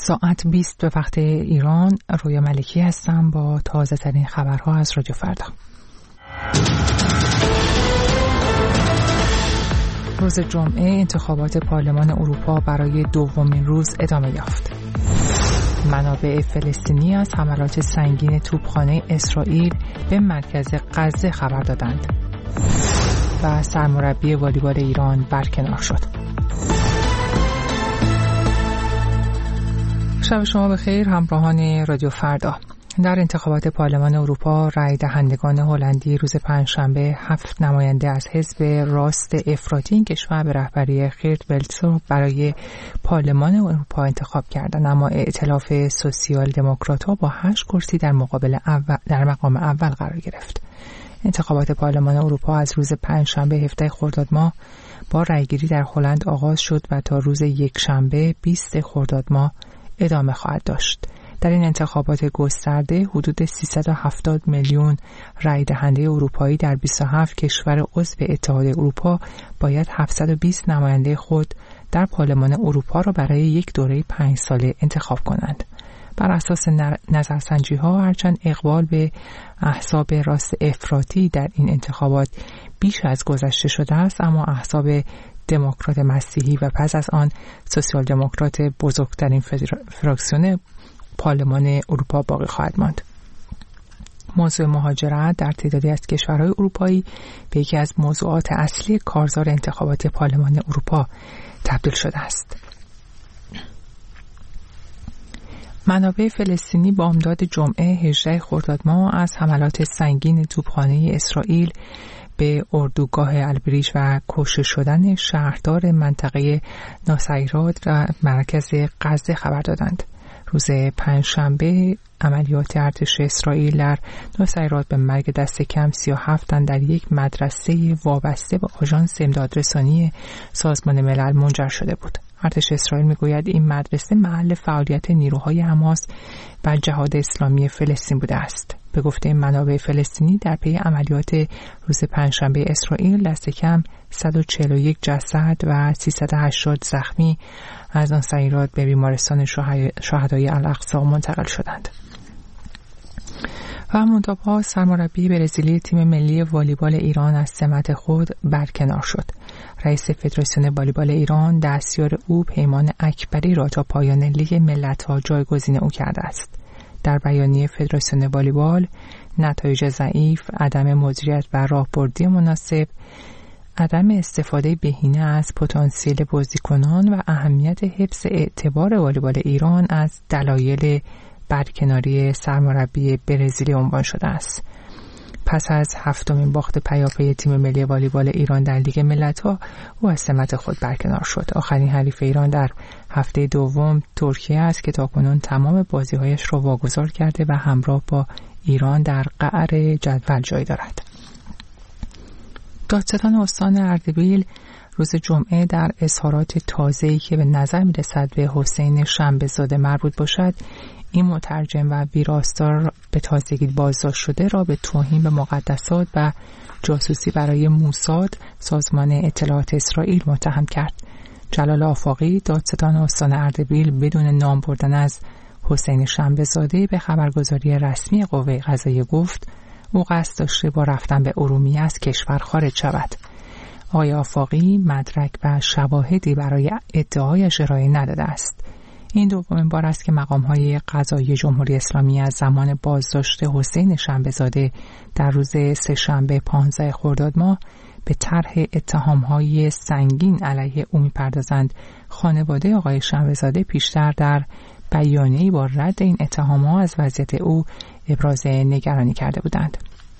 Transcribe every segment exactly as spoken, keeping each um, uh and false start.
ساعت بیست به وقت ایران. رویا ملکی هستم با تازه ترین خبرها از رادیو فردا. روز جمعه انتخابات پارلمان اروپا برای دومین روز ادامه یافت. منابع فلسطینی از حملات سنگین توپخانه اسرائیل به مرکز غزه خبر دادند و سرمربی والیبال ایران برکنار شد. شب شما بخیر همراهان رادیو فردا. در انتخابات پارلمان اروپا رای دهندگان هلندی روز پنجشنبه هفت نماینده از حزب راست افراطی این کشور به رهبری گرت ویلدرز برای پارلمان اروپا انتخاب کردند، اما ائتلاف سوسیال دموکرات‌ها با هشت کرسی در مقابل اول در مقام اول قرار گرفت. انتخابات پارلمان اروپا از روز پنجشنبه هفده خرداد ماه با رایگیری در هلند آغاز شد و تا روز یکشنبه بیست خرداد ماه ادامه خواهد داشت. در این انتخابات گسترده حدود سیصد و هفتاد میلیون رای دهنده اروپایی در بیست و هفت کشور عضو اتحاد اروپا باید هفتصد و بیست نماینده خود در پارلمان اروپا را برای یک دوره پنج ساله انتخاب کنند. بر اساس نظرسنجی ها هرچند اقبال به احزاب راست افراطی در این انتخابات بیش از گذشته شده است، اما احزاب دموکرات مسیحی و پس از آن سوسیال دموکرات بزرگترین فراکسیون پارلمان اروپا باقی خواهد ماند. موضوع مهاجرت در تعدادی از کشورهای اروپایی به یکی از موضوعات اصلی کارزار انتخابات پارلمان اروپا تبدیل شده است. منابع فلسطینی بامداد جمعه هجده خرداد ماه از حملات سنگین توپخانه اسرائیل به اردوگاه البریج و کشته شدن شهردار منطقه ناصیرات و مرکز غزه خبر دادند. روز پنجشنبه عملیات ارتش اسرائیل در ناصیرات به مرگ دست کم سی و هفت تن در یک مدرسه وابسته به آژانس امدادرسانی سازمان ملل منجر شده بود. ارتش اسرائیل میگوید این مدرسه محل فعالیت نیروهای حماس و جهاد اسلامی فلسطین بوده است. به گفته منابع فلسطینی در پی عملیات روز پنجشنبه اسرائیل دست کم صد و چهل و یک جسد و سیصد و هشتاد زخمی از ناصیرات به بیمارستان شهدای الاقصی منتقل شدند. و منتها سرمربی برزیلی تیم ملی والیبال ایران از سمت خود برکنار شد. رئیس فدراسیون والیبال ایران دستیار او پیمان اکبری را تا پایان لیگ ملت‌ها جایگزین او کرده است. در بیانیه فدراسیون والیبال نتایج ضعیف، عدم مدیریت و راهبردی مناسب، عدم استفاده بهینه از پتانسیل بازیکنان و اهمیت حفظ اعتبار والیبال ایران از دلایل برکناری سرمربی برزیلی عنوان شده است. پس از هفتمین باخت پیاپی تیم ملی والیبال ایران در لیگ ملت‌ها او از سمت خود برکنار شد. آخرین حریف ایران در هفته دوم ترکیه است که تاکنون تمام بازی‌هایش را واگذار کرده و همراه با ایران در قعر جدول جای دارد. دادستان استان اردبیل روز جمعه در اظهارات تازه‌ای که به نظر می‌رسد به حسین شنبه‌زاده مربوط باشد، این مترجم و ویراستار به تازگی بازداشت شده را به توهین به مقدسات و جاسوسی برای موساد سازمان اطلاعات اسرائیل متهم کرد. جلال آفاقی دادستان استان اردبیل بدون نام بردن از حسین شنبه‌زاده به خبرگزاری رسمی قوه قضاییه گفت او قصد داشته با رفتن به ارومیه از کشور خارج شود. آقای آفاقی مدرک و شواهدی برای ادعایش ارائه نداده است. این دومین بار است که مقام‌های قضایی جمهوری اسلامی از زمان بازداشت حسین شنبه‌زاده در روز سه‌شنبه پانزده خرداد ماه به طرح اتهام‌های سنگین علیه او می‌پردازند. خانواده آقای شنبه‌زاده پیشتر در بیانیه‌ای با رد این اتهام‌ها از وضعیت او ابراز نگرانی کرده بودند.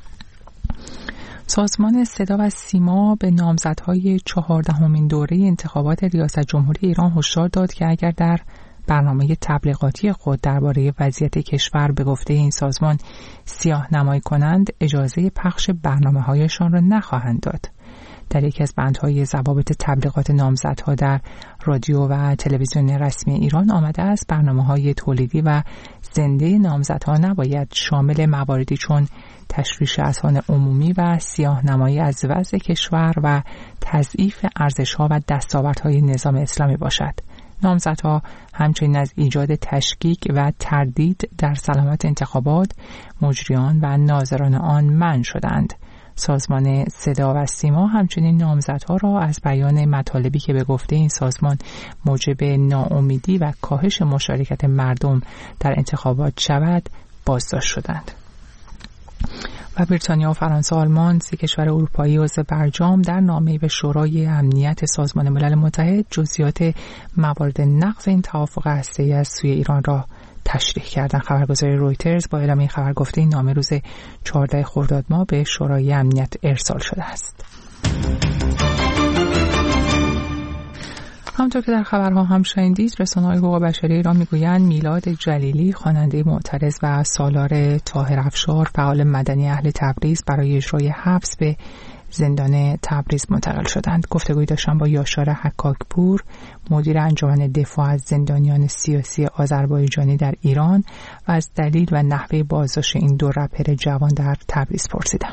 سازمان صدا و سیما به نامزدهای چهاردهمین دوره انتخابات ریاست جمهوری ایران هشدار داد که اگر در برنامه تبلیغاتی خود درباره وضعیت کشور به گفته این سازمان سیاه‌نمایی کنند، اجازه پخش برنامه‌هایشان را نخواهند داد. در یکی از بندهای ضوابط تبلیغات نامزدها در رادیو و تلویزیون رسمی ایران آمده است برنامه‌های تولیدی و زنده نامزدها نباید شامل مواردی چون تشویش اذهان عمومی و سیاه‌نمایی از وضع کشور و تضعیف ارزش‌ها و دستاوردهای نظام اسلامی باشد. نامزدها همچنین از ایجاد تشکیک و تردید در سلامت انتخابات، مجریان و ناظران آن منع شدند. سازمان صدا و سیما همچنین نامزدها را از بیان مطالبی که به گفته این سازمان موجب ناامیدی و کاهش مشارکت مردم در انتخابات شود بازداشت شدند. و بریتانیا و فرانسه و آلمان، سه کشور اروپایی عضو برجام، در نامه‌ای به شورای امنیت سازمان ملل متحد جزئیات موارد نقض این توافق هسته‌ای از سوی ایران را تشریح کردند. خبرگزاری رویترز با اعلام این خبر گفته این نامه روز چهاردهم خرداد ماه به شورای امنیت ارسال شده است. همونطور که در خبرها هم شنیدید، رسانه‌های حقوق بشری ایران میگویند میلاد جلیلی، خواننده معترض، و سالار طاهر افشار، فعال مدنی اهل تبریز، برای اجرای حبس به زندان تبریز منتقل شدند. گفتگویی داشتم با یاشار حکاکپور، مدیر انجمن دفاع از زندانیان سیاسی آذربایجانی در ایران، و از دلیل و نحوه بازداشت این دو رپر جوان در تبریز پرسیدم.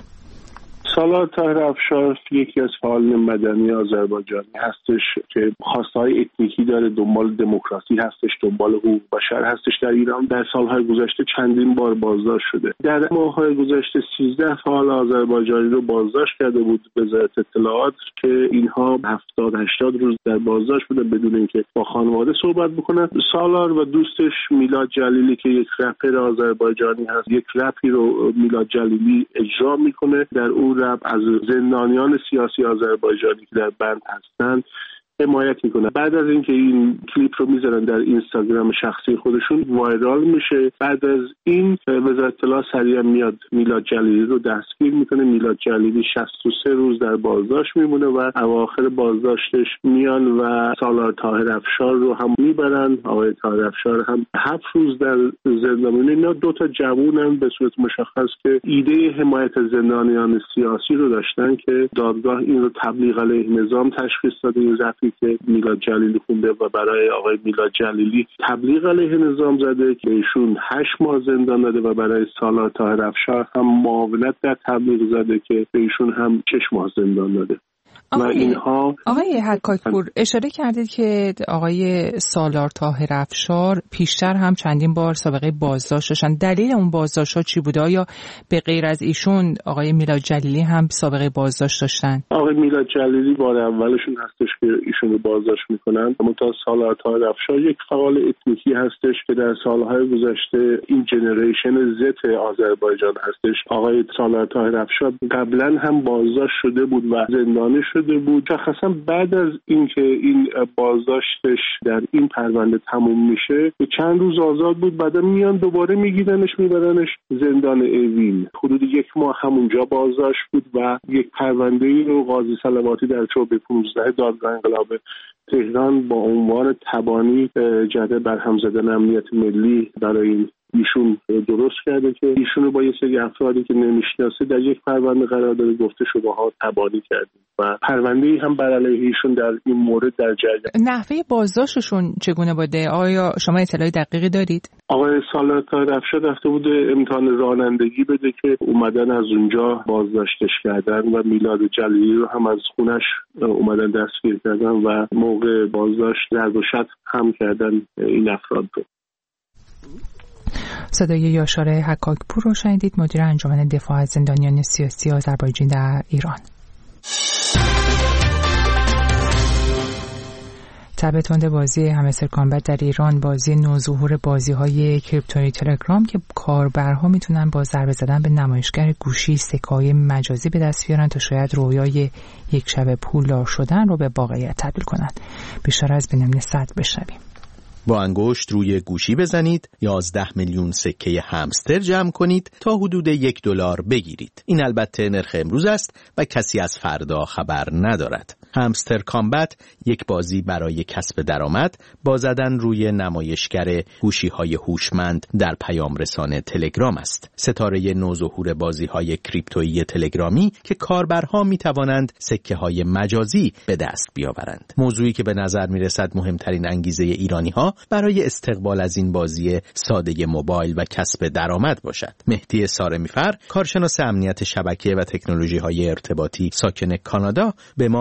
سالار طاهر افشار یکی از فعالان مدنی آذربایجانی هستش که خواستهای اتنیکی داره، دنبال دموکراسی هستش، دنبال حقوق بشر هستش در ایران. در سالهای گذشته چندین بار بازداشت شده. در ماه‌های گذشته سیزده فعال آذربایجانی رو بازداشت کرده بود وزارت اطلاعات که اینها هفتاد هشتاد روز در بازداشت بودن بدون اینکه با خانواده صحبت بکنن. سالار و دوستش میلاد جلیلی که یک رپر آذربایجانی هست، یک رپی رو میلاد جلیلی اجرا میکنه. در اون رپ از زندانیان سیاسی آذربایجانی که در بند هستند حمایت میکنه. بعد از اینکه این کلیپ رو میذارن در اینستاگرام شخصی خودشون، وایرال میشه. بعد از این وزارت اطلاعات سریعا میاد میلاد جلیلی رو دستگیر میکنه. میلاد جلیلی شصت و سه روز در بازداشت میمونه و اواخر بازداشتش میان و سالار طاهر افشار رو هم میبرن. آقای طاهر افشار هم هفت روز در زندان میمونه. اینا دو تا جوونن به صورت مشخص که ایده حمایت از زندانیان سیاسی رو داشتن که دادگاه این رو تبلیغ علیه نظام تشخیص داده. این که میلاد جلیلی خونده و برای آقای میلاد جلیلی تبلیغ علیه نظام زده که ایشون هشت ماه زندان داده و برای سالار طاهر افشار هم معاونت در تبلیغ زده که به ایشون هم شش ماه زندان داده. و اینها آقای حکاکپور اشاره کردید که آقای سالار طاهر افشار پیشتر هم چندین بار سابقه بازداشت داشتن. دلیل اون بازداشت‌ها چی بوده؟ آیا به غیر از ایشون آقای میلاد جلیلی هم سابقه بازداشت داشتن؟ آقای میلاد جلیلی بار اولشون هستش که ایشون رو بازداشت میکنن. اما سالار طاهر افشار یک فعال اتنیکی هستش که در سالهای گذشته این جنریشن زد آذربایجان هستش. آقای سالار طاهر افشار قبلا هم بازداشت شده بود و زندانی شده بود. شخصا بعد از اینکه این بازداشتش در این پرونده تموم میشه چند روز آزاد بود، بعدا میان دوباره میگیرنش میبرنش زندان اوین. حدود یک ماه همونجا بازداشت بود و یک پرونده رو قاضی صلواتی در شعبه پانزده دادگاه انقلاب تهران با عنوان تبانی جهت برهم زدن امنیت ملی برای این ایشون درست کرده که ایشون رو با یه سری افرادی که نمیشناسه در یک پرونده قرار داده، گفته شماها تبانی کردید و پرونده‌ای هم بر علیه ایشون در این مورد در جریان. نحوه بازداشتشون چگونه بوده؟ آیا شما اطلاعی دقیقی دارید؟ آقای سالار طاهر افشار رفته بوده امتحان رانندگی بده که اومدن از اونجا بازداشتش کردن و میلاد جلیلی رو هم از خونش اومدن دستگیر کردن و موقع بازداشت درد و شتم هم کردن این افراد رو. صدای یاشار حکاکپور رو شنیدید، مدیر انجمن دفاع از زندانیان سیاسی آذربایجان در ایران. تبع تند بازی همستر کامبت در ایران، بازی نوظهور بازی‌های کریپتوی تلگرام که کاربرها میتونن با ضربه زدن به نمایشگر گوشی سکه‌های مجازی به دست بیارن تا شاید رویای یک شب پولدار شدن رو به واقعیت تبدیل کنن. بیشتر از بنیامین صدر بشنویم. با انگشت روی گوشی بزنید، یازده میلیون سکه همستر جمع کنید تا حدود یک دلار بگیرید. این البته نرخ امروز است و کسی از فردا خبر ندارد. همستر کامبت یک بازی برای کسب درآمد با زدن روی نمایشگر گوشی‌های هوشمند در پیام رسانه تلگرام است. ستاره نوظهور بازی‌های کریپتویی تلگرامی که کاربرها می‌توانند سکه‌های مجازی به دست بیاورند. موضوعی که به نظر می‌رسد مهمترین انگیزه ایرانی‌ها برای استقبال از این بازی ساده موبایل و کسب درآمد باشد. مهدی سارمیفر، کارشناس امنیت شبکه و تکنولوژی‌های ارتباطی ساکن کانادا، به ما درباره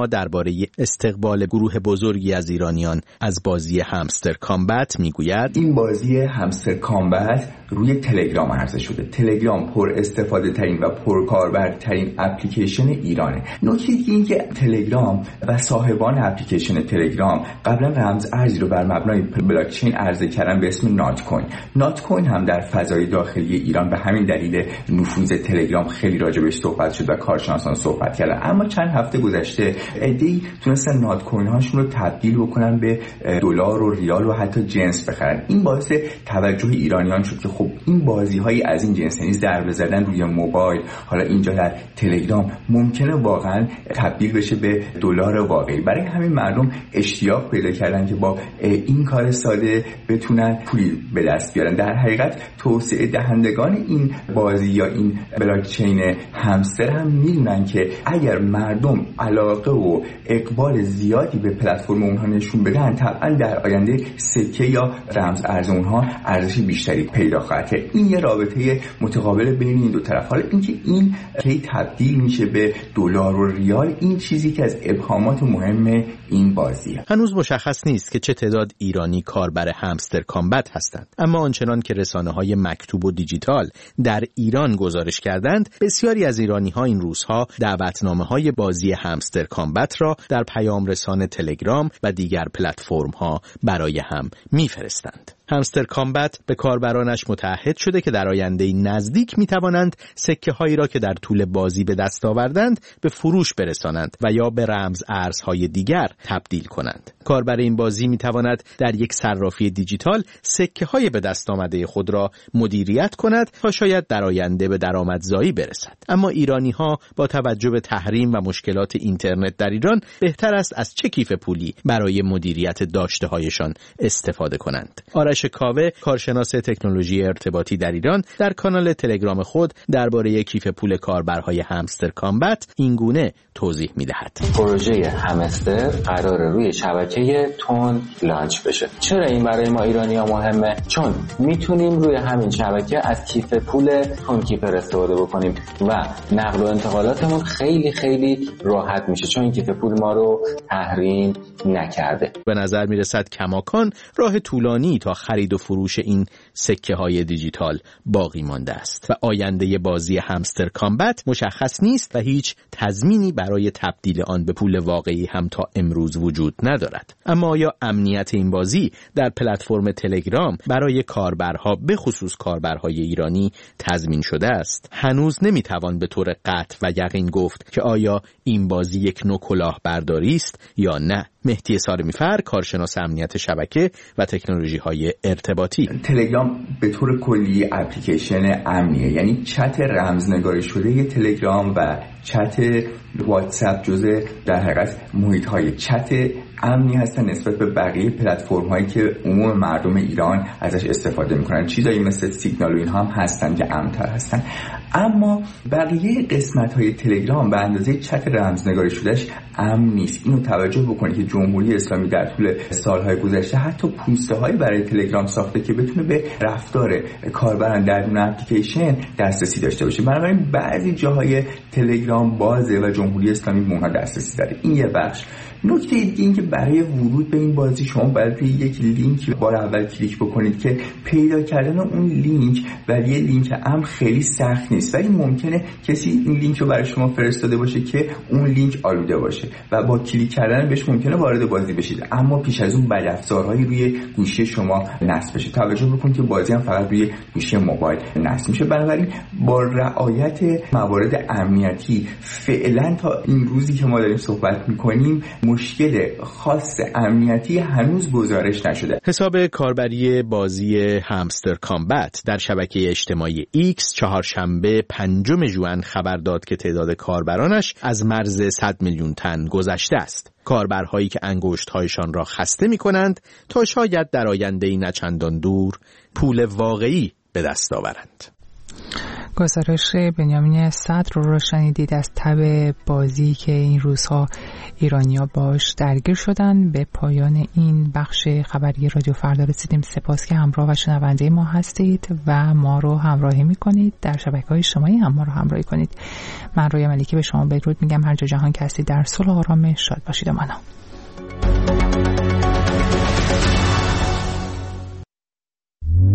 درباره استقبال گروه بزرگی از ایرانیان از بازی همستر کامبت میگوید این بازی همستر کامبت روی تلگرام عرضه شده. تلگرام پر استفاده ترین و پر کاربرترین اپلیکیشن ایرانه. نکته این که تلگرام و صاحبان اپلیکیشن تلگرام قبلا رمز ارزی رو بر مبنای بلاک چین عرضه کردن به اسم نات کوین. نات کوین هم در فضای داخلی ایران به همین دلیل نفوذ تلگرام خیلی راجبش صحبت شد و کارشناسان صحبت کردن. اما چند هفته گذشته عده‌ای تونستن نات کوین هاشون رو تبدیل بکنن به دلار و ریال و حتی جنس بخرن. این باعث توجه ایرانیان شد که خب این بازی‌های از این جنس، یعنی ضربه زدن روی موبایل، حالا اینجا در تلگرام، ممکنه واقعا تبدیل بشه به دلار واقعی. برای همین مردم اشتیاق پیدا کردن که با این کار ساده بتونن پولی به دست بیارن. در حقیقت توسعه دهندگان این بازی یا این بلاک چین همستر هم میدونن که اگر مردم علاقه و اقبال زیادی به پلتفرم اونها نشون بدن، طبعا در آینده سکه یا رمز ارز اونها ارزش بیشتری پیدا خواهد کرد. این یه رابطه متقابل بین این دو طرف. حالا اینکه این کی تبدیل میشه به دلار و ریال، این چیزی که از ابهامات مهم این بازیه. هنوز مشخص نیست که چه تعداد ایرانی کاربر همستر کامبت هستند، اما آنچنان که رسانه‌های مکتوب و دیجیتال در ایران گزارش کردند، بسیاری از ایرانی‌ها این روزها دعوتنامه‌های بازی همستر کامبت را در پیام رسان تلگرام و دیگر پلتفرم‌ها برای هم می‌فرستند. همستر کامبت به کاربرانش متعهد شده که در آینده نزدیک می‌توانند سکه‌هایی را که در طول بازی به دست آوردند به فروش برسانند و یا به رمز ارزهای دیگر تبدیل کنند. کاربر این بازی می‌تواند در یک صرافی دیجیتال سکه‌های به دست آمده خود را مدیریت کند تا شاید در آینده به درآمدزایی برسد. اما ایرانی‌ها با توجه به تحریم و مشکلات اینترنت در ایران بهتر است از چه کیف پولی برای مدیریت داشته‌هایشان استفاده کنند. آرش کاوه، کارشناس تکنولوژی ارتباطی در ایران، در کانال تلگرام خود درباره کیف پول کاربرهای همستر کامبت اینگونه توضیح می‌دهد. پروژه همستر قراره روی شبکه تون لانچ بشه. چرا این برای ما ایرانی‌ها مهمه؟ چون میتونیم روی همین شبکه از کیف پول تون کیپر استفاده بکنیم و نقل و انتقالاتمون خیلی خیلی راحت میشه، چون این کیف پول ما رو تحریم نکرده. به نظر میرسد کماکان راه طولانی تا خرید و فروش این سکه های دیجیتال باقی مانده است و آینده بازی همستر کامبت مشخص نیست و هیچ تضمینی برای تبدیل آن به پول واقعی هم تا امروز وجود ندارد. اما آیا امنیت این بازی در پلتفرم تلگرام برای کاربرها به خصوص کاربرهای ایرانی تضمین شده است؟ هنوز نمیتوان به طور قطع و یقین گفت که آیا این بازی یک نوع کلاهبرداری است یا نه. مهدی سارمیفر، کارشناس امنیت شبکه و تکنولوژی های ارتباطی: تلگرام به طور کلی اپلیکیشن امنیه، یعنی چت رمزنگاری شده تلگرام و چت واتساپ جزء در حقیقت محیط های چت امنی هستن نسبت به بقیه پلتفرم هایی که عموم مردم ایران ازش استفاده میکنن. چیزایی مثل سیگنال و اینها هم هستن که امن‌تر هستن. اما بقیه قسمت های تلگرام به اندازه چت رمزنگاری شدهش امن نیست. اینو توجه بکنید که جمهوری اسلامی در طول سالهای گذشته حتی پوسته هایی برای تلگرام ساخته که بتونه به رفتار کاربران درون اپلیکیشن دسترسی داشته باشه. بنابراین بعضی جاهای تلگرام بازه و جمهوری اسلامی به اونها دسترسی داره. این یه بخش. نکته دیگه این که برای ورود به این بازی شما باید روی یک لینک بار اول کلیک بکنید که پیدا کردن اون لینک ولی یه لینک امن خیلی سخت نیست، ولی ممکنه کسی این لینک رو برای شما فرستاده باشه که اون لینک آلوده باشه و با کلیک کردن بهش ممکنه وارد بازی بشید، اما پیش از اون بدافزارهایی روی گوشی شما نصب بشه. توجه بکنید که بازی هم فقط روی گوشی موبایل نصب میشه. بنابراین با رعایت موارد امنیتی فعلا تا این روزی که ما داریم صحبت میکنیم مشکل خاص امنیتی هنوز گزارش نشده. حساب کاربری بازی همستر کامبت در شبکه اجتماعی ایکس چهارشنبه پنجم ژوئن خبر داد که تعداد کاربرانش از مرز صد میلیون تن گذشته است. کاربرهایی که انگشت‌هایشان را خسته می‌کنند تا شاید در آینده‌ای نه چندان دور پول واقعی به دست آورند. گزارش بنیامین صدر رو شنیدید از تب بازی که این روزها ایرانیا باش درگیر شدن. به پایان این بخش خبری رادیو فردا رسیدیم. سپاس که همراه و شنونده ما هستید و ما رو همراهی میکنید. در شبکه‌های اجتماعی هم ما رو همراهی کنید. من رویا ملیکی به شما بدرود میگم. هر جا جهان که هستید در صلح و آرامش شاد باشید. امنا.